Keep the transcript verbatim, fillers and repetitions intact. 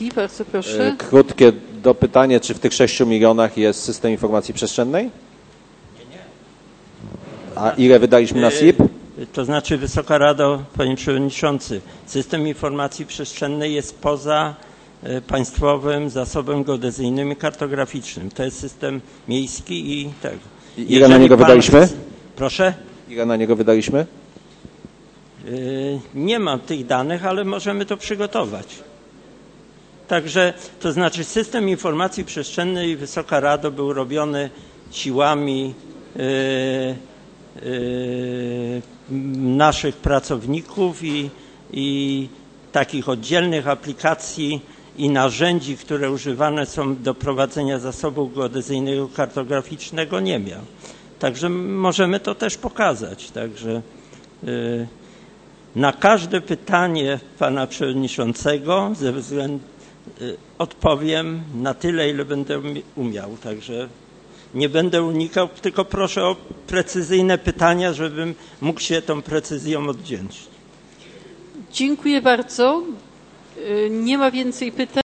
I bardzo proszę. Krótkie dopytanie, czy w tych sześciu milionach jest system informacji przestrzennej? Nie, nie. A ile wydaliśmy na S I P? To znaczy, Wysoka Rado, Panie Przewodniczący, system informacji przestrzennej jest poza państwowym zasobem geodezyjnym i kartograficznym. To jest system miejski i tego. I ile Jeżeli na niego wydaliśmy? Chce... Proszę? Ile na niego wydaliśmy? Yy, nie mam tych danych, ale możemy to przygotować. Także, to znaczy system informacji przestrzennej, Wysoka Rado, był robiony siłami yy, yy, naszych pracowników i, i takich oddzielnych aplikacji i narzędzi, które używane są do prowadzenia zasobu geodezyjnego kartograficznego, nie miał. Także możemy to też pokazać. Także yy, na każde pytanie pana przewodniczącego ze względu yy, odpowiem na tyle, ile będę umiał. Także nie będę unikał, tylko proszę o precyzyjne pytania, żebym mógł się tą precyzją odwdzięczyć. Dziękuję bardzo. Nie ma więcej pytań.